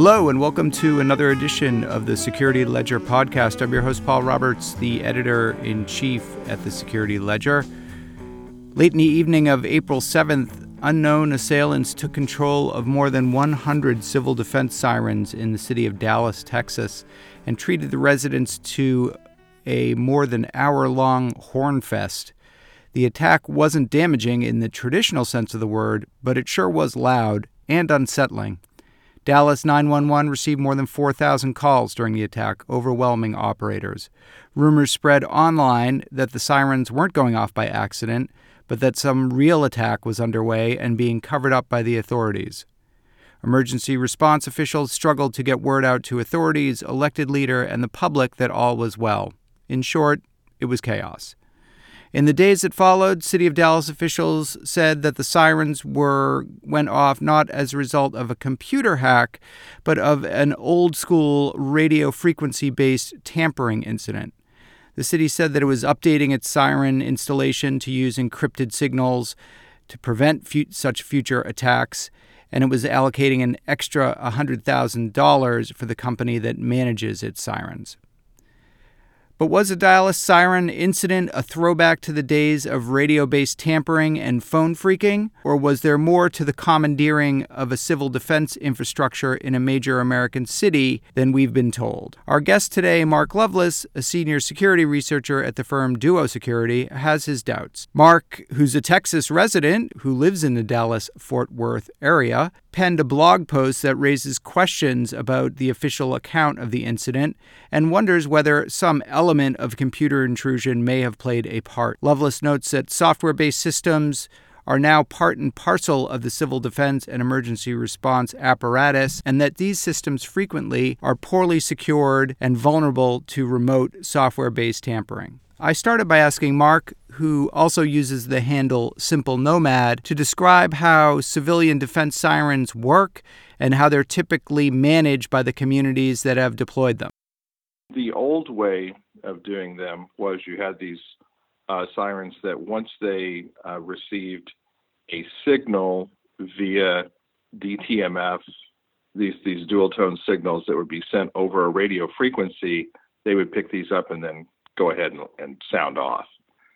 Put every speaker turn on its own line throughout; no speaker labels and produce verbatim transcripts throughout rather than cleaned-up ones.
Hello, and welcome to another edition of the Security Ledger podcast. I'm your host, Paul Roberts, the editor-in-chief at the Security Ledger. Late in the evening of April seventh, unknown assailants took control of more than one hundred civil defense sirens in the city of Dallas, Texas, and treated the residents to a more than hour-long horn fest. The attack wasn't damaging in the traditional sense of the word, but it sure was loud and unsettling. Dallas nine one one received more than four thousand calls during the attack, overwhelming operators. Rumors spread online that the sirens weren't going off by accident, but that some real attack was underway and being covered up by the authorities. Emergency response officials struggled to get word out to authorities, elected leader, and the public that all was well. In short, it was chaos. In the days that followed, City of Dallas officials said that the sirens were went off not as a result of a computer hack, but of an old-school radio frequency-based tampering incident. The city said that it was updating its siren installation to use encrypted signals to prevent fu- such future attacks, and it was allocating an extra one hundred thousand dollars for the company that manages its sirens. But was the Dallas siren incident a throwback to the days of radio-based tampering and phone phreaking, or was there more to the commandeering of a civil defense infrastructure in a major American city than we've been told? Our guest today, Mark Lovelace, a senior security researcher at the firm Duo Security, has his doubts. Mark, who's a Texas resident who lives in the Dallas-Fort Worth area, penned a blog post that raises questions about the official account of the incident and wonders whether some element of computer intrusion may have played a part. Lovelace notes that software-based systems are now part and parcel of the civil defense and emergency response apparatus, and that these systems frequently are poorly secured and vulnerable to remote software-based tampering. I started by asking Mark, who also uses the handle Simple Nomad, to describe how civilian defense sirens work and how they're typically managed by the communities that have deployed them.
The old way of doing them was you had these uh, sirens that once they uh, received a signal via D T M F, these, these dual tone signals that would be sent over a radio frequency, they would pick these up and then go ahead and, and sound off.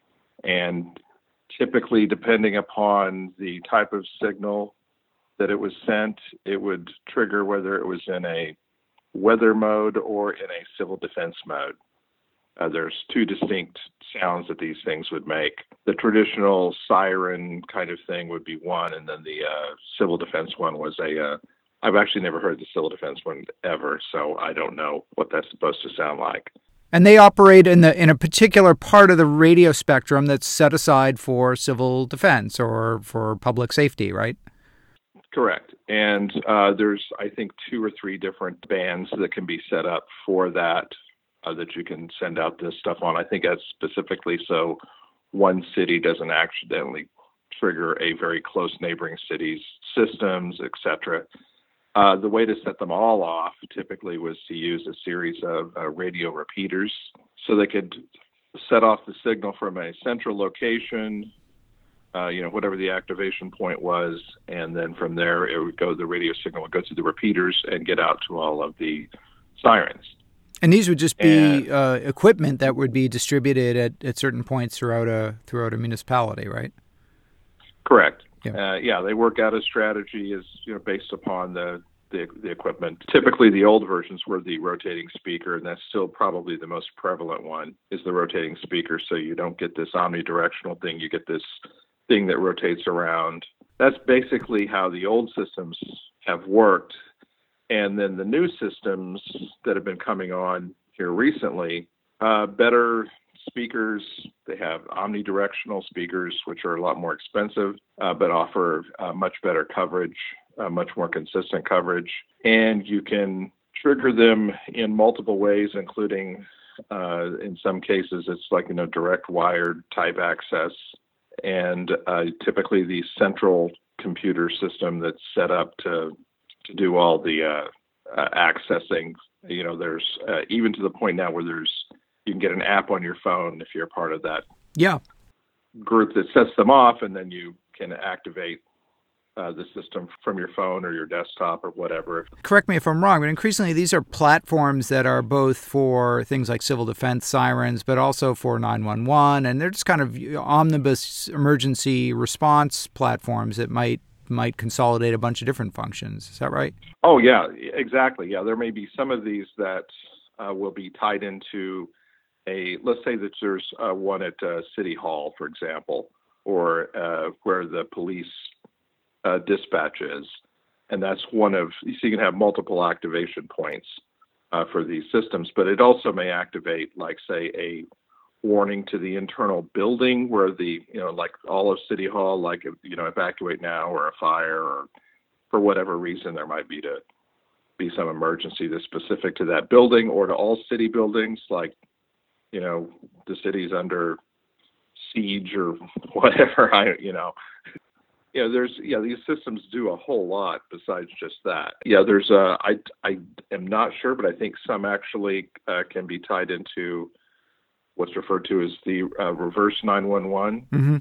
And typically, depending upon the type of signal that it was sent, it would trigger whether it was in a weather mode or in a civil defense mode. Uh, there's two distinct sounds that these things would make. The traditional siren kind of thing would be one, and then the uh, civil defense one was a, uh, I've actually never heard the civil defense one ever, so I don't know what that's supposed to sound like.
And they operate in the in a particular part of the radio spectrum that's set aside for civil defense or for public safety, right?
Correct. And uh, there's, I think, two or three different bands that can be set up for that, uh, that you can send out this stuff on. I think that's specifically so one city doesn't accidentally trigger a very close neighboring city's systems, et cetera. Uh, the way to set them all off typically was to use a series of uh, radio repeaters so they could set off the signal from a central location, uh, you know, whatever the activation point was, and then from there it would go, the radio signal would go through the repeaters and get out to all of the sirens.
And these would just be
and,
uh, equipment that would be distributed at, at certain points throughout a throughout a municipality, right?
Correct.
Yeah.
Uh, yeah, they work out a strategy is you know based upon the, the the equipment. Typically, the old versions were the rotating speaker, and that's still probably the most prevalent one is the rotating speaker. So you don't get this omnidirectional thing; you get this thing that rotates around. That's basically how the old systems have worked, and then the new systems that have been coming on here recently, uh, better speakers. They have omnidirectional speakers, which are a lot more expensive, uh, but offer uh, much better coverage, uh, much more consistent coverage. And you can trigger them in multiple ways, including uh, in some cases, it's like, you know, direct wired type access. And uh, typically the central computer system that's set up to, to do all the uh, uh, accessing, you know, there's uh, even to the point now where there's you can get an app on your phone if you're a part of that
yeah.
group that sets them off, and then you can activate uh, the system from your phone or your desktop or whatever.
Correct me if I'm wrong, but increasingly these are platforms that are both for things like civil defense sirens, but also for nine one one, and they're just kind of omnibus emergency response platforms that might might consolidate a bunch of different functions. Is that right?
Oh, yeah, exactly. Yeah, there may be some of these that uh, will be tied into a, let's say that there's uh, one at uh, City Hall, for example, or uh, where the police uh, dispatch is. And that's one of, so you can have multiple activation points uh, for these systems, but it also may activate, like, say, a warning to the internal building where the, you know, like all of City Hall, like, you know, evacuate now, or a fire, or for whatever reason there might be to be some emergency that's specific to that building, or to all city buildings, like, you know, the city's under siege or whatever, I, you know. Yeah, there's, yeah, these systems do a whole lot besides just that. Yeah, there's, uh, I, I am not sure, but I think some actually uh, can be tied into what's referred to as the uh, reverse nine one one,
mm-hmm.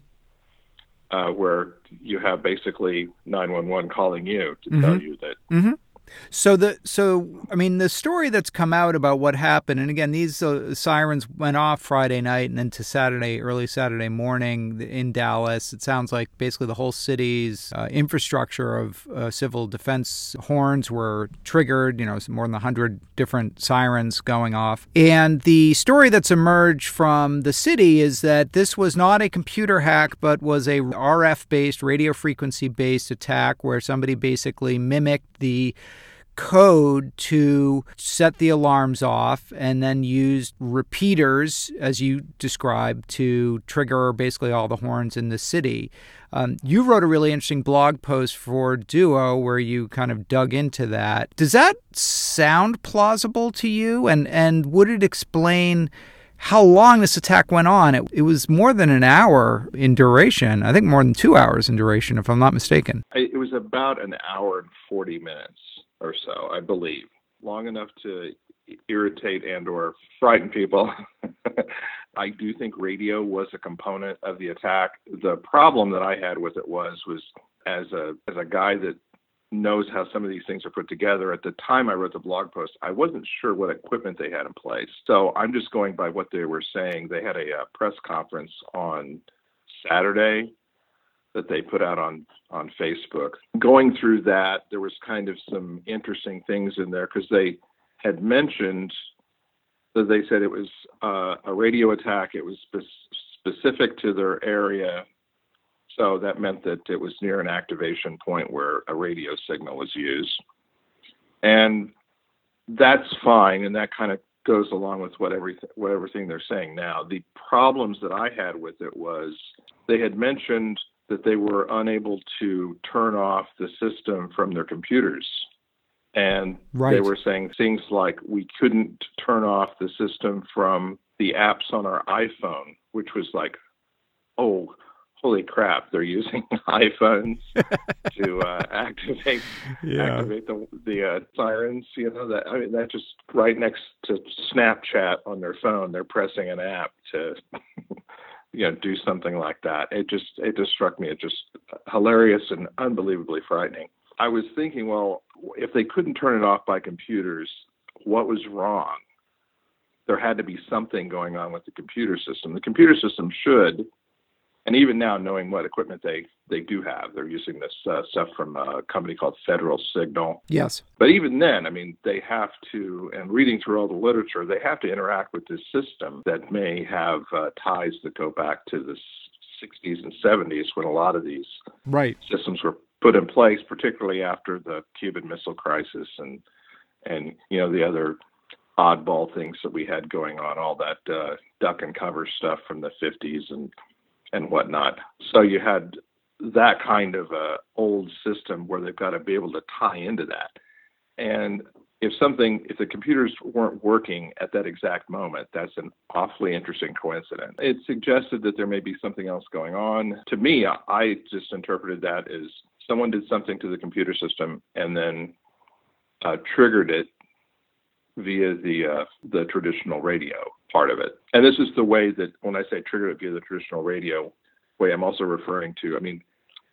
uh, where you have basically nine one one calling you to
mm-hmm.
tell you that.
Mm-hmm. So the so I mean the story that's come out about what happened, and again these uh, sirens went off Friday night and into Saturday, early Saturday morning in Dallas. It sounds like basically the whole city's uh, infrastructure of uh, civil defense horns were triggered. You know, more than a hundred different sirens going off. And the story that's emerged from the city is that this was not a computer hack, but was a R F-based, radio frequency-based attack where somebody basically mimicked the code to set the alarms off and then used repeaters, as you described, to trigger basically all the horns in the city. Um, you wrote a really interesting blog post for Duo where you kind of dug into that. Does that sound plausible to you? And and would it explain how long this attack went on? It, it was more than an hour in duration. I think more than two hours in duration, if I'm not mistaken.
It was about an hour and forty minutes or so, I believe. Long enough to irritate and or frighten people. I do think radio was a component of the attack. The problem that I had with it was, was as a as a guy that knows how some of these things are put together, at the time I wrote the blog post, I wasn't sure what equipment they had in place. So I'm just going by what they were saying. They had a, a press conference on Saturday that they put out on, on Facebook. Going through that, there was kind of some interesting things in there because they had mentioned that they said it was uh, a radio attack. It was spe- specific to their area. So that meant that it was near an activation point where a radio signal was used. And that's fine. And that kind of goes along with what, everything, what everything they're saying now. The problems that I had with it was they had mentioned that they were unable to turn off the system from their computers. And right. They were saying things like we couldn't turn off the system from the apps on our iPhone, which was like, oh, holy crap, they're using iPhones to uh, activate yeah. activate the the uh, sirens. You know, that I mean, that just right next to Snapchat on their phone, they're pressing an app to you know, do something like that. It just, it just struck me as just hilarious and unbelievably frightening. I was thinking, well, if they couldn't turn it off by computers, what was wrong? There had to be something going on with the computer system. The computer system should, and even now knowing what equipment they, they do have, they're using this uh, stuff from a company called Federal Signal.
Yes.
But even then, I mean, they have to, and reading through all the literature, they have to interact with this system that may have uh, ties that go back to the sixties and seventies when a lot of these
right.
systems were put in place, particularly after the Cuban Missile Crisis and, and you know, the other oddball things that we had going on, all that uh, duck and cover stuff from the fifties and and whatnot. So you had that kind of a old system where they've got to be able to tie into that. And if something, if the computers weren't working at that exact moment, that's an awfully interesting coincidence. It suggested that there may be something else going on. To me, I just interpreted that as someone did something to the computer system and then uh, triggered it via the uh, the traditional radio part of it. And this is the way that when I say triggered it via the traditional radio way, I'm also referring to, I mean,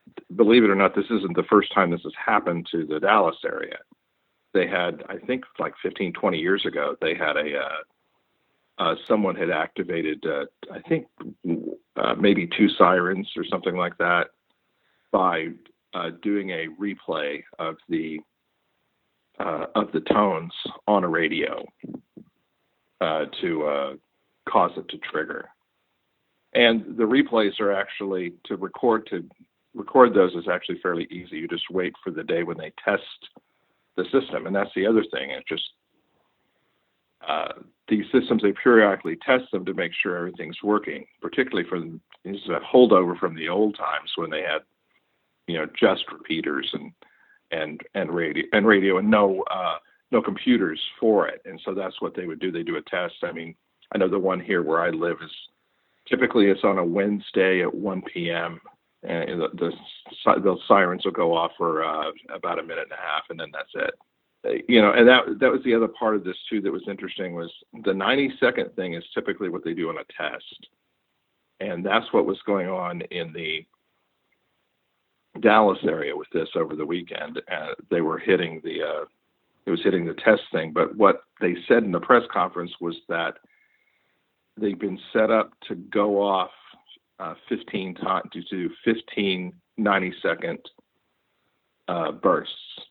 believe it or not, this isn't the first time this has happened to the Dallas area. They had, I think, like fifteen, twenty years ago, they had a, uh, uh, someone had activated, uh, I think, uh, maybe two sirens or something like that by uh, doing a replay of the uh, of the tones on a radio uh, to uh, cause it to trigger. And the replays are actually to record to record those is actually fairly easy. You just wait for the day when they test the system, and that's the other thing. It's just uh, these systems, they periodically test them to make sure everything's working. Particularly for this is a holdover from the old times when they had, you know, just repeaters and and and radio and radio and no uh, no computers for it. And so that's what they would do. They do a test. I mean, I know the one here where I live is typically it's on a Wednesday at one p.m. and the, the the sirens will go off for uh, about a minute and a half, and then that's it. You know, and that that was the other part of this too that was interesting was the ninety second thing is typically what they do on a test, and that's what was going on in the Dallas area with this over the weekend. Uh, they were hitting the uh, it was hitting the test thing, but what they said in the press conference was that they've been set up to go off uh, fifteen times to do fifteen ninety second uh, bursts.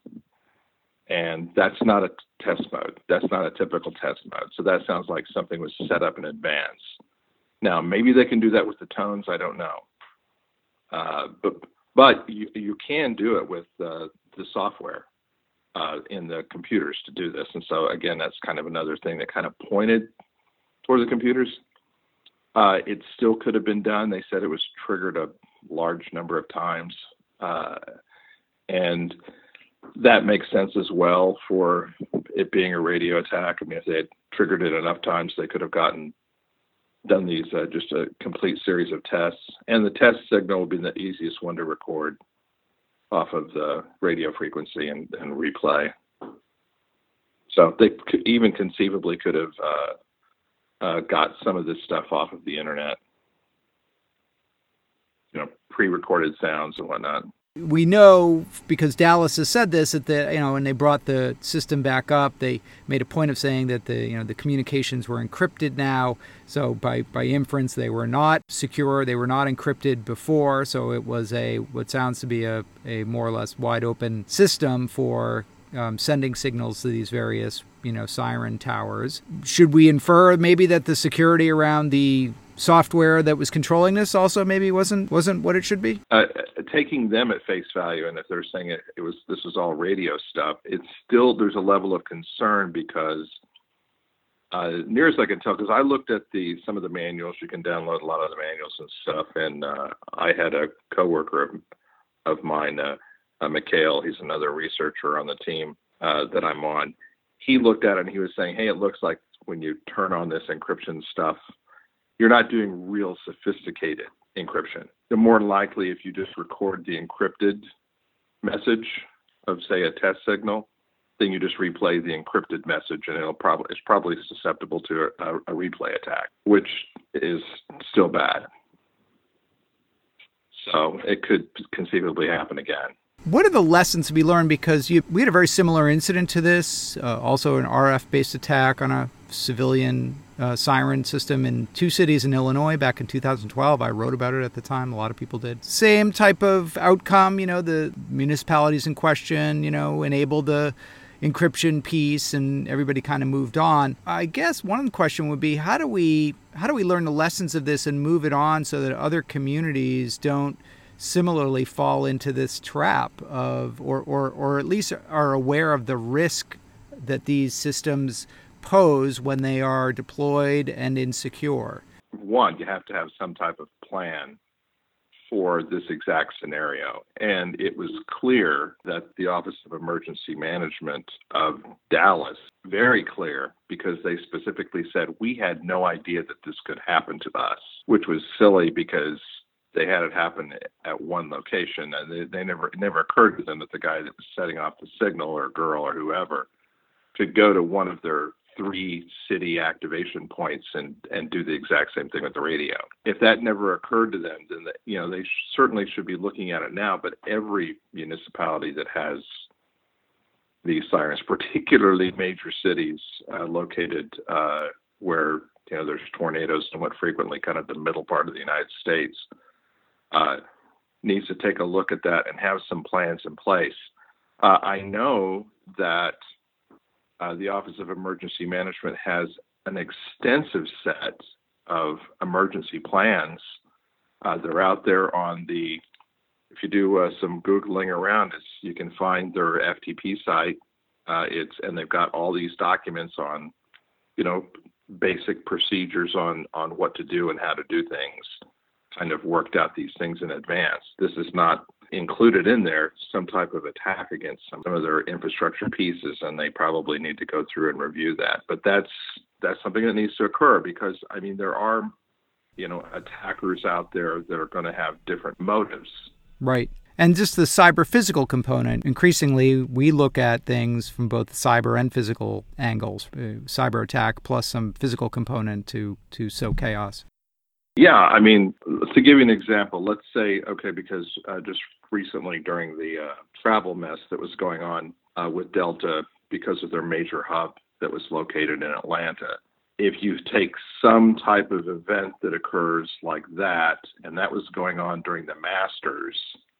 And that's not a test mode. That's not a typical test mode. So that sounds like something was set up in advance. Now, maybe they can do that with the tones. I don't know. Uh, but but you, you can do it with uh, the software uh, in the computers to do this. And so, again, that's kind of another thing that kind of pointed toward the computers. Uh, it still could have been done. They said it was triggered a large number of times. Uh, and that makes sense as well for it being a radio attack. I mean, if they had triggered it enough times, they could have gotten done these uh, just a complete series of tests. And the test signal would be the easiest one to record off of the radio frequency and, and replay. So they could, even conceivably could have uh, uh, got some of this stuff off of the internet, you know, pre-recorded sounds and whatnot.
We know, because Dallas has said this, that the, you know, when they brought the system back up, they made a point of saying that the you know the communications were encrypted now. So by, by inference, they were not secure. They were not encrypted before. So it was a what sounds to be a, a more or less wide open system for um, sending signals to these various you know siren towers. Should we infer maybe that the security around the software that was controlling this also maybe wasn't wasn't what it should be?
Uh, taking them at face value, and if they're saying it, it was this was all radio stuff, it's still there's a level of concern because uh, near as I can tell, because I looked at the some of the manuals, you can download a lot of the manuals and stuff, and uh, I had a coworker of, of mine, uh, uh, Mikhail, he's another researcher on the team uh, that I'm on. He looked at it and he was saying, hey, it looks like when you turn on this encryption stuff, you're not doing real sophisticated encryption. You're more likely if you just record the encrypted message of, say, a test signal, then you just replay the encrypted message, and it'll probably it's probably susceptible to a, a replay attack, which is still bad. So it could conceivably happen again.
What are the lessons to be learned? Because you, we had a very similar incident to this, uh, also an R F-based attack on a civilian uh, siren system in two cities in Illinois back in two thousand twelve. I wrote about it at the time. A lot of people did. Same type of outcome, you know, the municipalities in question, you know, enabled the encryption piece and everybody kind of moved on. I guess one question would be, how do we how do we learn the lessons of this and move it on so that other communities don't similarly fall into this trap of, or, or, or at least are aware of the risk that these systems pose when they are deployed and insecure?
One, you have to have some type of plan for this exact scenario. And it was clear that the Office of Emergency Management of Dallas, very clear, because they specifically said, we had no idea that this could happen to us, which was silly because they had it happen at one location, and they, they never it never occurred to them that the guy that was setting off the signal, or girl or whoever, could go to one of their three city activation points and, and do the exact same thing with the radio. If that never occurred to them, then, they, you know, they sh- certainly should be looking at it now, but every municipality that has these sirens, particularly major cities uh, located uh, where, you know, there's tornadoes somewhat frequently, kind of the middle part of the United States, uh, needs to take a look at that and have some plans in place. Uh, I know that uh, the Office of Emergency Management has an extensive set of emergency plans. Uh, they're out there on the, if you do uh, some Googling around, it's, you can find their F T P site. Uh, it's and they've got all these documents on, you know, basic procedures on, on what to do and how to do things, kind of worked out these things in advance. This is not included in there, some type of attack against some of their infrastructure pieces, and they probably need to go through and review that. But that's that's something that needs to occur because, I mean, there are, you know, attackers out there that are going to have different motives.
Right. And just the cyber physical component, increasingly we look at things from both cyber and physical angles, uh, cyber attack plus some physical component to, to sow chaos.
Yeah, I mean, to give you an example, let's say, okay, because uh, just recently during the uh, travel mess that was going on uh, with Delta because of their major hub that was located in Atlanta, if you take some type of event that occurs like that, and that was going on during the Masters,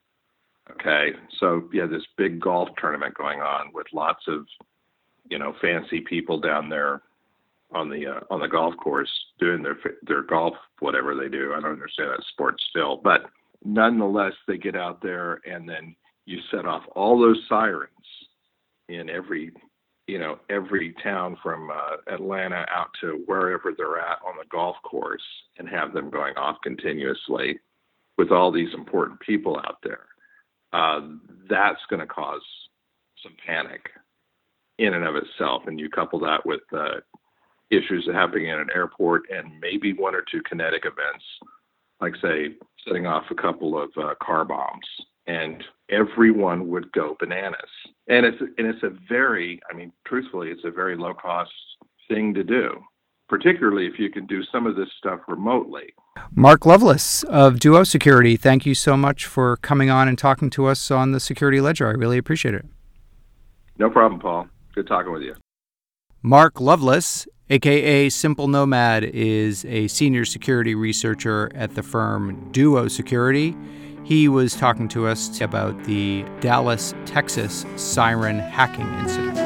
okay, so yeah, this big golf tournament going on with lots of, you know, fancy people down there on the uh, on the golf course doing their their golf, whatever they do. I don't understand that sport still, but nonetheless, they get out there and then you set off all those sirens in every, you know, every town from uh, Atlanta out to wherever they're at on the golf course and have them going off continuously with all these important people out there. Uh, that's going to cause some panic in and of itself. And you couple that with uh, issues happening in an airport and maybe one or two kinetic events, like, say, setting off a couple of uh, car bombs, and everyone would go bananas. And it's and it's a very, I mean, truthfully, it's a very low-cost thing to do, particularly if you can do some of this stuff remotely.
Mark Lovelace of Duo Security, thank you so much for coming on and talking to us on the Security Ledger. I really appreciate it.
No problem, Paul. Good talking with you.
Mark Lovelace, a k a. Simple Nomad, is a senior security researcher at the firm Duo Security. He was talking to us about the Dallas, Texas siren hacking incident.